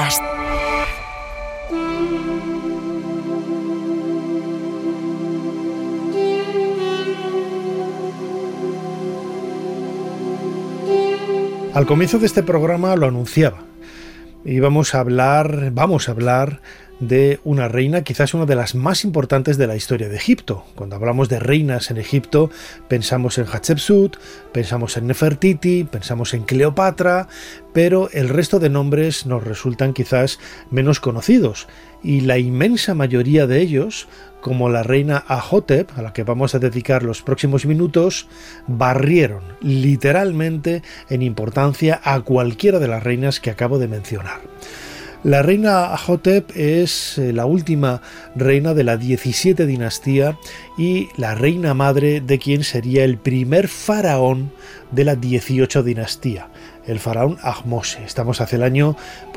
Podcast. Al comienzo de este programa lo anunciaba. Vamos a hablar de una reina, quizás una de las más importantes de la historia de Egipto. Cuando hablamos de reinas en Egipto, pensamos en Hatshepsut, pensamos en Nefertiti, pensamos en Cleopatra, pero el resto de nombres nos resultan quizás menos conocidos. Y la inmensa mayoría de ellos, como la reina Ahotep, a la que vamos a dedicar los próximos minutos, barrieron literalmente en importancia a cualquiera de las reinas que acabo de mencionar. La reina Ahotep es la última reina de la 17 dinastía y la reina madre de quien sería el primer faraón de la 18 dinastía, el faraón Ahmose. Estamos hacia el año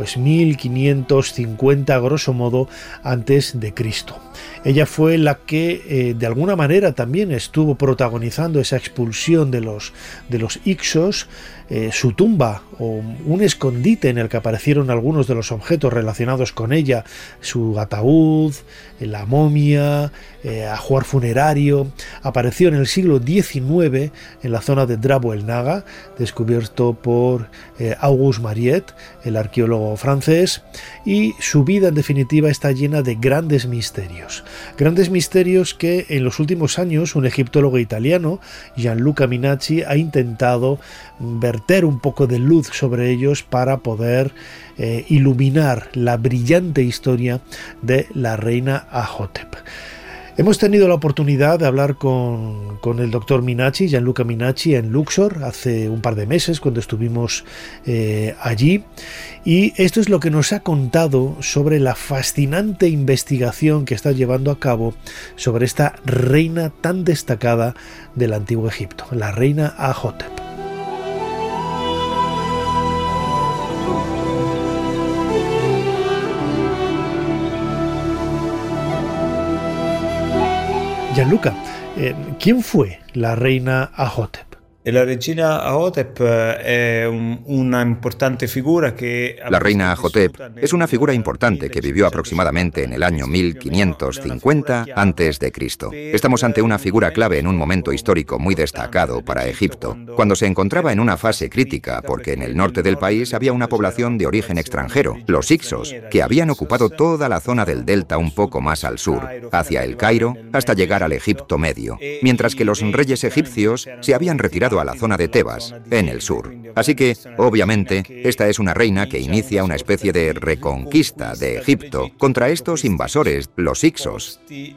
1550, grosso modo, antes de Cristo. Ella fue la que de alguna manera también estuvo protagonizando esa expulsión de los Hyksos. Su tumba, o un escondite en el que aparecieron algunos de los objetos relacionados con ella, su ataúd, la momia, ajuar funerario, apareció en el siglo XIX en la zona de Drabo el Naga, descubierto por Auguste Mariette, el arqueólogo francés, y su vida en definitiva está llena de grandes misterios que en los últimos años un egiptólogo italiano, Gianluca Minacci, ha intentado verter un poco de luz sobre ellos para poder iluminar la brillante historia de la reina Ahotep. Hemos tenido la oportunidad de hablar con el doctor Minacci, Gianluca Minacci, en Luxor hace un par de meses cuando estuvimos allí, y esto es lo que nos ha contado sobre la fascinante investigación que está llevando a cabo sobre esta reina tan destacada del Antiguo Egipto, la reina Ahotep. Gianluca, ¿quién fue la reina Ahotep? La reina Ahotep es una importante figura que... La reina Ahotep es una figura importante que vivió aproximadamente en el año 1550 a.C. Estamos ante una figura clave en un momento histórico muy destacado para Egipto, cuando se encontraba en una fase crítica porque en el norte del país había una población de origen extranjero, los Hyksos, que habían ocupado toda la zona del delta un poco más al sur, hacia el Cairo, hasta llegar al Egipto Medio, mientras que los reyes egipcios se habían retirado a la zona de Tebas, en el sur. Así que, obviamente, esta es una reina que inicia una especie de reconquista de Egipto contra estos invasores, los Hyksos.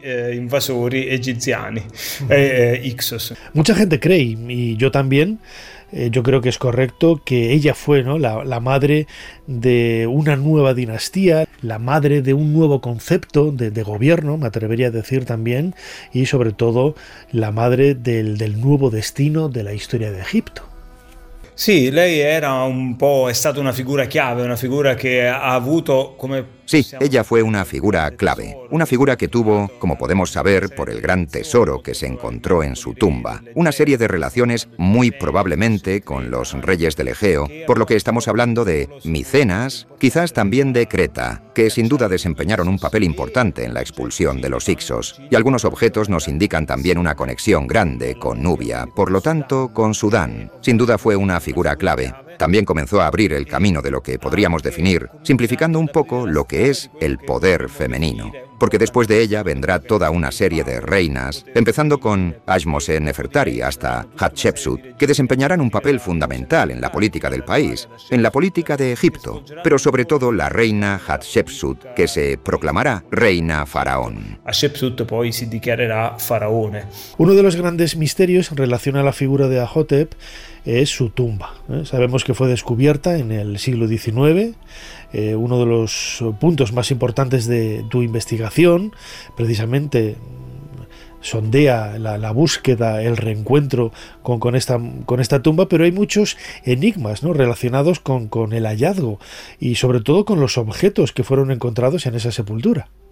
Mucha gente cree, y yo también, yo creo que es correcto, que ella fue, ¿no?, la madre de una nueva dinastía, la madre de un nuevo concepto de gobierno, me atrevería a decir también, y sobre todo la madre del nuevo destino de la historia de Egipto. Sí, lei era è stata una figura chiave, una figura che ha avuto come... Sí, ella fue una figura clave, una figura que tuvo, como podemos saber por el gran tesoro que se encontró en su tumba, una serie de relaciones muy probablemente con los reyes del Egeo, por lo que estamos hablando de Micenas, quizás también de Creta, que sin duda desempeñaron un papel importante en la expulsión de los Hyksos, y algunos objetos nos indican también una conexión grande con Nubia, por lo tanto con Sudán. Sin duda fue una figura clave. También comenzó a abrir el camino de lo que podríamos definir, simplificando un poco lo que es el poder femenino. Porque después de ella vendrá toda una serie de reinas, empezando con Ahmose Nefertari hasta Hatshepsut, que desempeñarán un papel fundamental en la política del país, en la política de Egipto, pero sobre todo la reina Hatshepsut, que se proclamará reina faraón. Hatshepsut poi si dichiarerà faraone. Uno de los grandes misterios en relación a la figura de Ahotep es su tumba. Sabemos que fue descubierta en el siglo XIX. Uno de los puntos más importantes de tu investigación, precisamente, sondea la búsqueda, el reencuentro con esta tumba, pero hay muchos enigmas, ¿no?, relacionados con el hallazgo y sobre todo con los objetos que fueron encontrados en esa sepultura.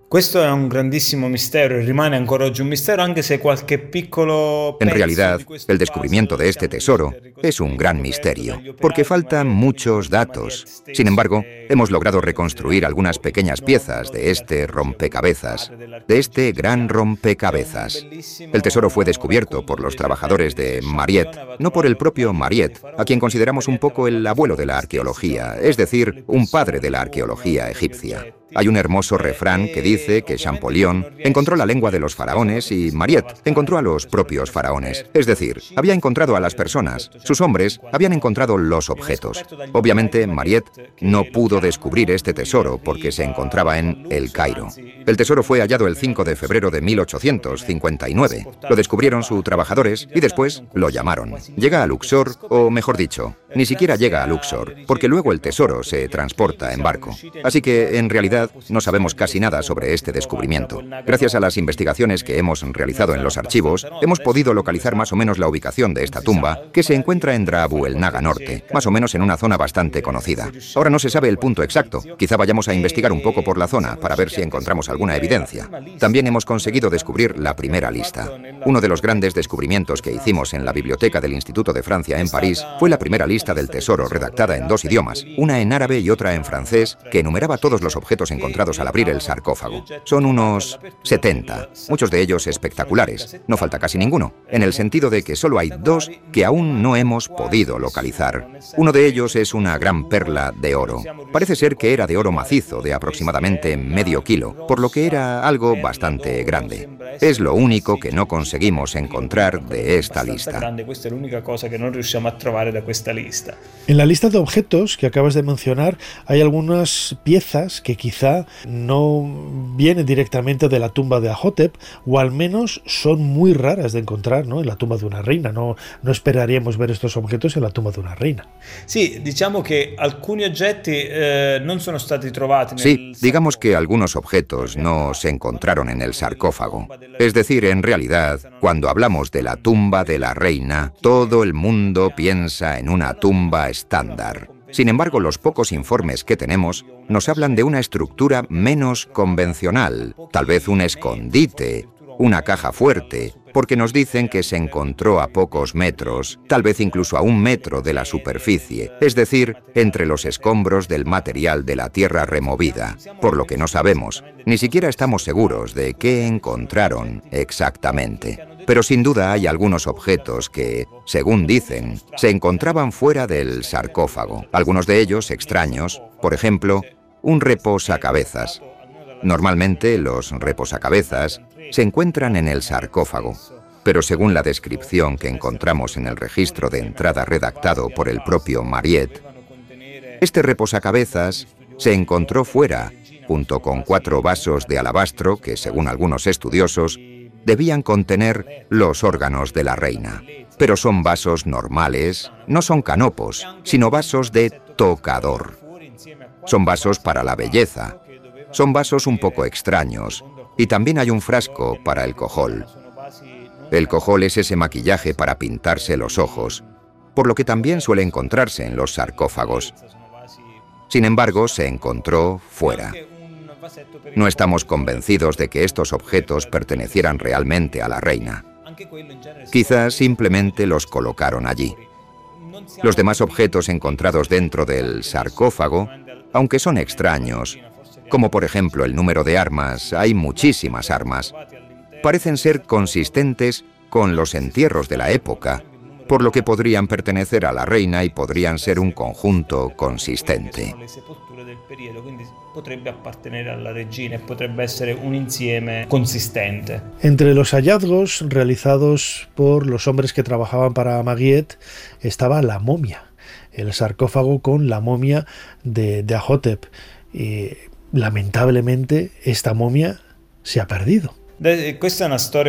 Questo è un grandissimo mistero y rimane ancora oggi un mistero, anche se qualche piccolo... En realidad, el descubrimiento de este tesoro es un gran misterio, porque faltan muchos datos. Sin embargo, hemos logrado reconstruir algunas pequeñas piezas de este rompecabezas, de este gran rompecabezas. El tesoro fue descubierto por los trabajadores de Mariette, no por el propio Mariette, a quien consideramos un poco el abuelo de la arqueología, es decir, un padre de la arqueología egipcia. Hay un hermoso refrán que dice que Champollion encontró la lengua de los faraones y Mariette encontró a los propios faraones. Es decir, había encontrado a las personas, sus hombres habían encontrado los objetos. Obviamente, Mariette no pudo descubrir este tesoro porque se encontraba en El Cairo. El tesoro fue hallado el 5 de febrero de 1859. Lo descubrieron sus trabajadores y después lo llamaron. Llega a Luxor, o mejor dicho, ni siquiera llega a Luxor, porque luego el tesoro se transporta en barco. Así que, en realidad, no sabemos casi nada sobre este descubrimiento. Gracias a las investigaciones que hemos realizado en los archivos, hemos podido localizar más o menos la ubicación de esta tumba, que se encuentra en Dra Abu el Naga Norte, más o menos en una zona bastante conocida. Ahora no se sabe el punto exacto. Quizá vayamos a investigar un poco por la zona para ver si encontramos alguna evidencia. También hemos conseguido descubrir la primera lista. Uno de los grandes descubrimientos que hicimos en la biblioteca del Instituto de Francia en París fue la primera lista del tesoro redactada en 2 idiomas, una en árabe y otra en francés, que enumeraba todos los objetos encontrados al abrir el sarcófago. Son unos 70, muchos de ellos espectaculares. No falta casi ninguno, en el sentido de que solo hay 2 que aún no hemos podido localizar. Uno de ellos es una gran perla de oro. Parece ser que era de oro macizo de aproximadamente medio kilo, por lo que era algo bastante grande. Es lo único que no conseguimos encontrar de esta lista. En la lista de objetos que acabas de mencionar hay algunas piezas que quizá no vienen directamente de la tumba de Ahotep, o al menos son muy raras de encontrar, ¿no?, en la tumba de una reina. No esperaríamos ver estos objetos en la tumba de una reina. Sí, diciamo que alcuni oggetti non sono stati trovati. Sí, digamos que algunos objetos no se encontraron en el sarcófago. Es decir, en realidad, cuando hablamos de la tumba de la reina, todo el mundo piensa en una tumba estándar. Sin embargo, los pocos informes que tenemos nos hablan de una estructura menos convencional, tal vez un escondite, una caja fuerte, porque nos dicen que se encontró a pocos metros, tal vez incluso a 1 metro de la superficie, es decir, entre los escombros del material de la tierra removida, por lo que no sabemos, ni siquiera estamos seguros de qué encontraron exactamente. Pero sin duda hay algunos objetos que, según dicen, se encontraban fuera del sarcófago, algunos de ellos extraños, por ejemplo, un reposacabezas. Normalmente los reposacabezas se encuentran en el sarcófago, pero según la descripción que encontramos en el registro de entrada redactado por el propio Mariette, este reposacabezas se encontró fuera, junto con 4 vasos de alabastro que, según algunos estudiosos, debían contener los órganos de la reina. Pero son vasos normales, no son canopos, sino vasos de tocador. Son vasos para la belleza. Son vasos un poco extraños, y también hay un frasco para el cojol. El cojol es ese maquillaje para pintarse los ojos, por lo que también suele encontrarse en los sarcófagos. Sin embargo, se encontró fuera. No estamos convencidos de que estos objetos pertenecieran realmente a la reina. Quizás simplemente los colocaron allí. Los demás objetos encontrados dentro del sarcófago, aunque son extraños, como por ejemplo el número de armas, hay muchísimas armas, parecen ser consistentes con los entierros de la época, por lo que podrían pertenecer a la reina y podrían ser un conjunto consistente. Entre los hallazgos realizados por los hombres que trabajaban para Mariette estaba la momia, el sarcófago con la momia de Ahotep. Y lamentablemente esta momia se ha perdido. Esta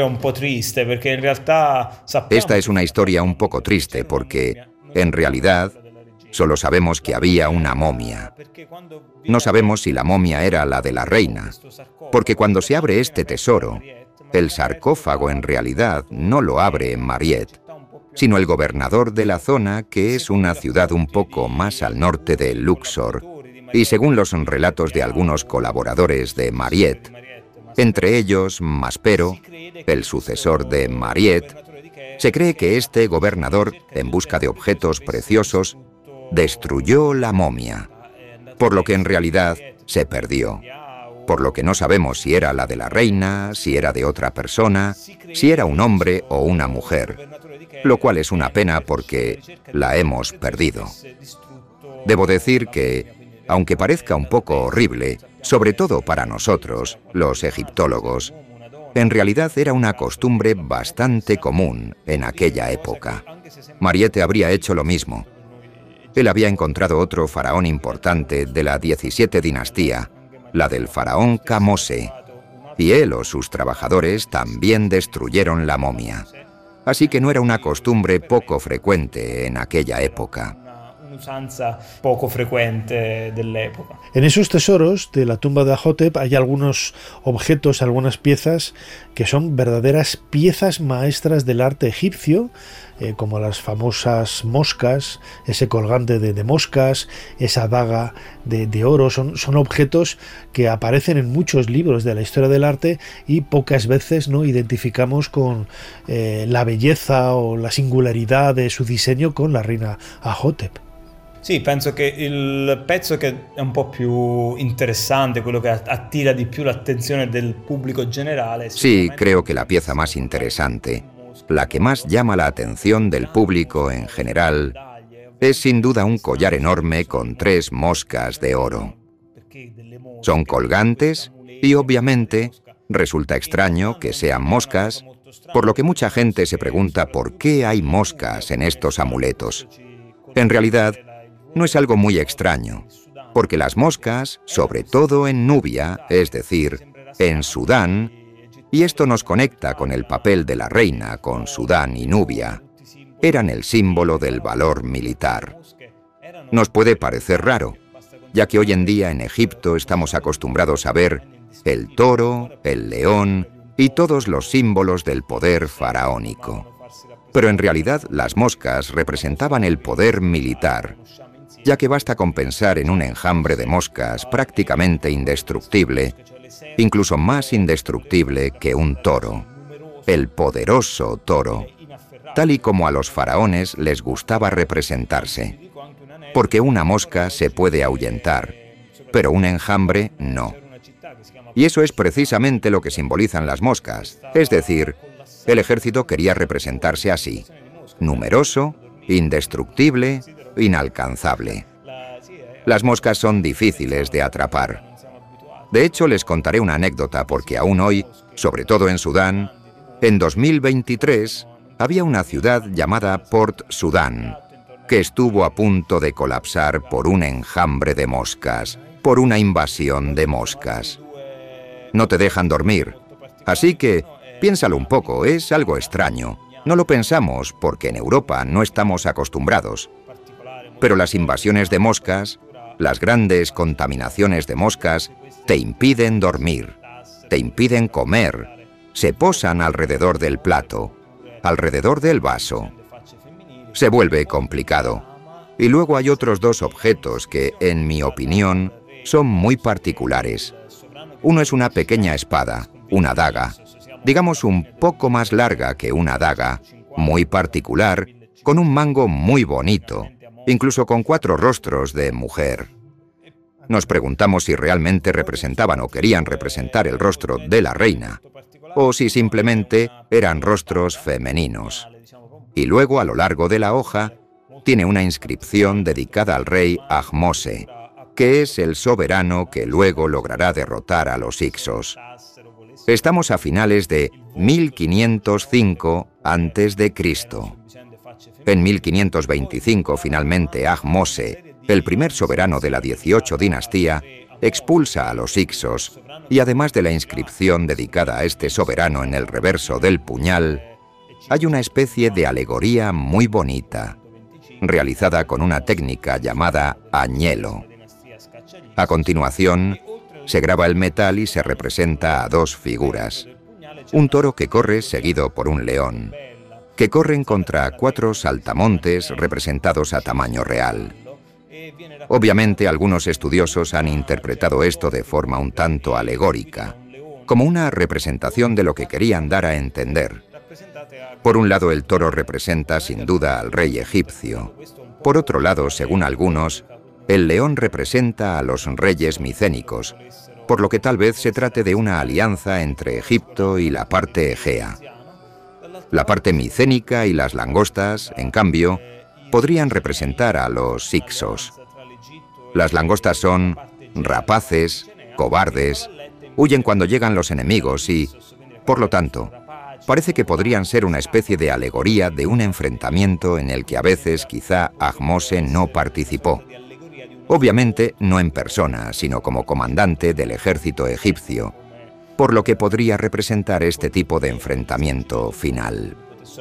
es una historia un poco triste porque, en realidad, solo sabemos que había una momia. No sabemos si la momia era la de la reina, porque cuando se abre este tesoro, el sarcófago en realidad no lo abre Mariette, sino el gobernador de la zona, que es una ciudad un poco más al norte de Luxor, y según los relatos de algunos colaboradores de Mariette, Entre ellos, Maspero, el sucesor de Mariette. Se cree que este gobernador, en busca de objetos preciosos, destruyó la momia, por lo que en realidad se perdió. Por lo que no sabemos si era la de la reina, si era de otra persona, si era un hombre o una mujer, lo cual es una pena porque la hemos perdido. Debo decir que, aunque parezca un poco horrible, sobre todo para nosotros, los egiptólogos, en realidad era una costumbre bastante común en aquella época. Mariette habría hecho lo mismo. Él había encontrado otro faraón importante de la 17 dinastía, la del faraón Kamose, y él o sus trabajadores también destruyeron la momia. Así que no era una costumbre poco frecuente en aquella época. En esos tesoros de la tumba de Amenhotep hay algunos objetos, algunas piezas que son verdaderas piezas maestras del arte egipcio, como las famosas moscas, ese colgante de moscas, esa daga de oro. Son objetos que aparecen en muchos libros de la historia del arte y pocas veces no identificamos con la belleza o la singularidad de su diseño con la reina Amenhotep. Sì, penso che il pezzo che è un po' più interessante, quello che attira di più l'attenzione del público generale. Sí, creo que la pieza más interesante, la que más llama la atención del público en general, es sin duda un collar enorme con 3 moscas de oro. Son colgantes y obviamente resulta extraño que sean moscas, por lo que mucha gente se pregunta por qué hay moscas en estos amuletos. En realidad, no es algo muy extraño, porque las moscas, sobre todo en Nubia, es decir, en Sudán, y esto nos conecta con el papel de la reina con Sudán y Nubia, eran el símbolo del valor militar. Nos puede parecer raro, ya que hoy en día en Egipto estamos acostumbrados a ver el toro, el león y todos los símbolos del poder faraónico. Pero en realidad las moscas representaban el poder militar, ya que basta con pensar en un enjambre de moscas prácticamente indestructible, incluso más indestructible que un toro, el poderoso toro, tal y como a los faraones les gustaba representarse, porque una mosca se puede ahuyentar, pero un enjambre no. Y eso es precisamente lo que simbolizan las moscas, es decir, el ejército quería representarse así, numeroso, indestructible, inalcanzable. Las moscas son difíciles de atrapar. De hecho, les contaré una anécdota porque aún hoy, sobre todo en Sudán, en 2023 había una ciudad llamada Port Sudán, que estuvo a punto de colapsar por un enjambre de moscas, por una invasión de moscas. No te dejan dormir, así que piénsalo un poco, es algo extraño. No lo pensamos porque en Europa no estamos acostumbrados. Pero las invasiones de moscas, las grandes contaminaciones de moscas, te impiden dormir, te impiden comer, se posan alrededor del plato, alrededor del vaso. Se vuelve complicado. Y luego hay otros 2 objetos que, en mi opinión, son muy particulares. Uno es una pequeña espada, una daga, digamos un poco más larga que una daga, muy particular, con un mango muy bonito, incluso con 4 rostros de mujer. Nos preguntamos si realmente representaban o querían representar el rostro de la reina, o si simplemente eran rostros femeninos. Y luego, a lo largo de la hoja, tiene una inscripción dedicada al rey Ahmose, que es el soberano que luego logrará derrotar a los Hicsos. Estamos a finales de 1505 a.C. En 1525, finalmente, Ahmose, el primer soberano de la 18 dinastía, expulsa a los Hicsos, y además de la inscripción dedicada a este soberano en el reverso del puñal, hay una especie de alegoría muy bonita, realizada con una técnica llamada añelo. A continuación, se graba el metal y se representa a 2 figuras. Un toro que corre seguido por un león, que corren contra 4 saltamontes representados a tamaño real. Obviamente algunos estudiosos han interpretado esto de forma un tanto alegórica, como una representación de lo que querían dar a entender. Por un lado, el toro representa sin duda al rey egipcio. Por otro lado, según algunos, el león representa a los reyes micénicos, por lo que tal vez se trate de una alianza entre Egipto y la parte egea. La parte micénica y las langostas, en cambio, podrían representar a los Hicsos. Las langostas son rapaces, cobardes, huyen cuando llegan los enemigos y, por lo tanto, parece que podrían ser una especie de alegoría de un enfrentamiento en el que a veces quizá Ahmose no participó. Obviamente no en persona, sino como comandante del ejército egipcio, por lo que podría representar este tipo de enfrentamiento final.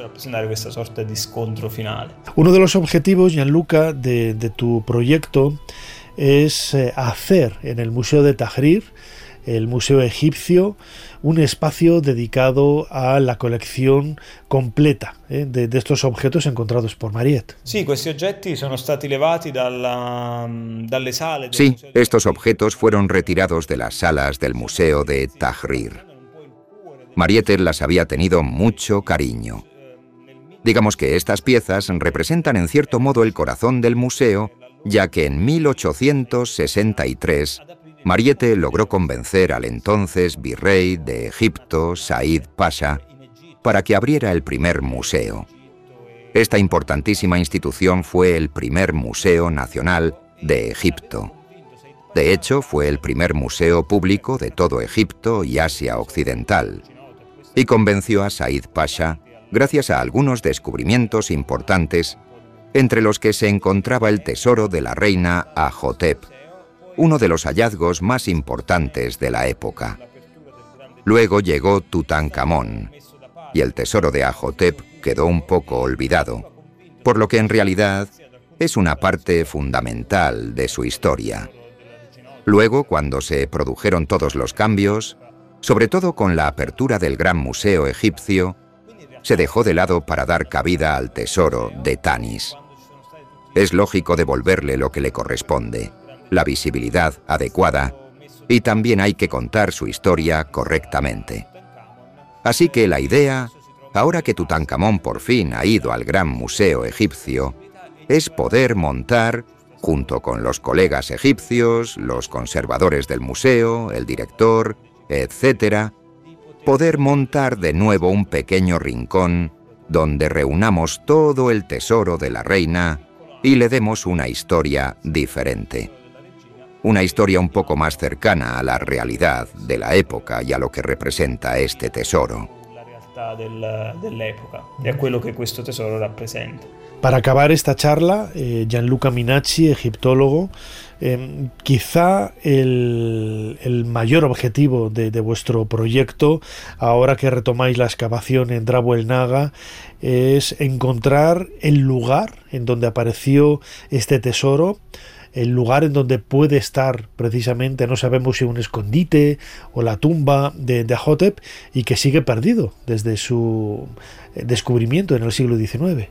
Uno de los objetivos, Gianluca, de tu proyecto es hacer en el Museo de Tahrir, el Museo Egipcio, un espacio dedicado a la colección completa de estos objetos encontrados por Mariette. Sí, estos objetos fueron retirados de las salas del Museo de Tahrir. Mariette las había tenido mucho cariño. Digamos que estas piezas representan en cierto modo el corazón del museo, ya que en 1863 Mariette logró convencer al entonces virrey de Egipto, Said Pasha, para que abriera el primer museo. Esta importantísima institución fue el primer museo nacional de Egipto. De hecho, fue el primer museo público de todo Egipto y Asia Occidental, y convenció a Said Pasha gracias a algunos descubrimientos importantes, entre los que se encontraba el tesoro de la reina Ajotep, uno de los hallazgos más importantes de la época. Luego llegó Tutankamón, y el tesoro de Ajotep quedó un poco olvidado, por lo que en realidad es una parte fundamental de su historia. Luego, cuando se produjeron todos los cambios, sobre todo con la apertura del Gran Museo Egipcio, se dejó de lado para dar cabida al tesoro de Tanis. Es lógico devolverle lo que le corresponde, la visibilidad adecuada, y también hay que contar su historia correctamente. Así que la idea, ahora que Tutankamón por fin ha ido al Gran Museo Egipcio, es poder montar, junto con los colegas egipcios, los conservadores del museo, el director, etc., poder montar de nuevo un pequeño rincón donde reunamos todo el tesoro de la reina y le demos una historia diferente. Una historia un poco más cercana a la realidad de la época y a lo que representa este tesoro. Para acabar esta charla, Gianluca Minacci, egiptólogo, quizá el mayor objetivo de vuestro proyecto, ahora que retomáis la excavación en Drabu el Naga, es encontrar el lugar en donde apareció este tesoro, el lugar en donde puede estar precisamente, no sabemos si un escondite o la tumba de Ajotep, y que sigue perdido desde su descubrimiento en el siglo XIX.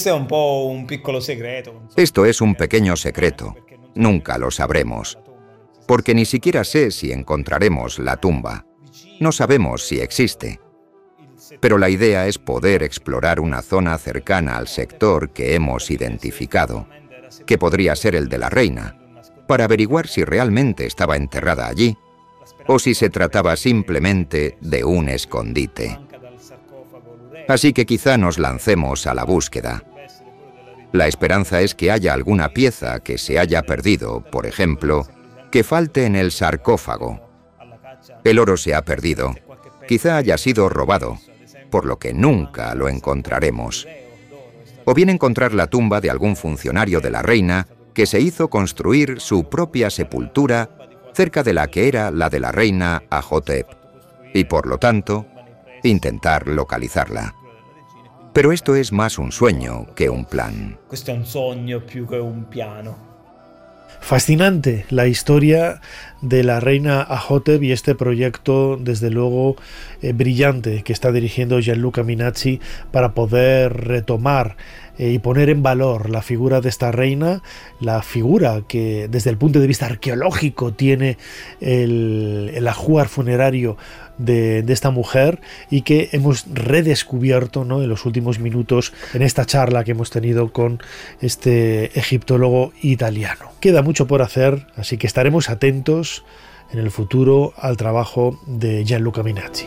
Esto es un pequeño secreto. Nunca lo sabremos, porque ni siquiera sé si encontraremos la tumba. No sabemos si existe. Pero la idea es poder explorar una zona cercana al sector que hemos identificado, que podría ser el de la reina, para averiguar si realmente estaba enterrada allí o si se trataba simplemente de un escondite. Así que quizá nos lancemos a la búsqueda. La esperanza es que haya alguna pieza que se haya perdido, por ejemplo, que falte en el sarcófago. El oro se ha perdido, quizá haya sido robado, por lo que nunca lo encontraremos. O bien encontrar la tumba de algún funcionario de la reina que se hizo construir su propia sepultura cerca de la que era la de la reina Ajotep, y por lo tanto, intentar localizarla. Pero esto es más un sueño que un plan. Fascinante la historia de la reina Ahotep y este proyecto, desde luego, brillante que está dirigiendo Gianluca Minacci para poder retomar y poner en valor la figura de esta reina, la figura que desde el punto de vista arqueológico tiene el ajuar funerario de esta mujer y que hemos redescubierto, ¿no?, en los últimos minutos en esta charla que hemos tenido con este egiptólogo italiano. Queda mucho por hacer, así que estaremos atentos en el futuro al trabajo de Gianluca Minacci.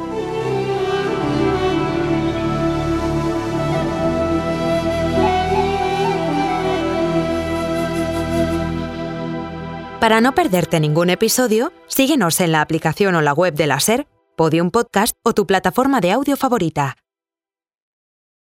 Para no perderte ningún episodio, síguenos en la aplicación o la web de la SER, Podium Podcast o tu plataforma de audio favorita.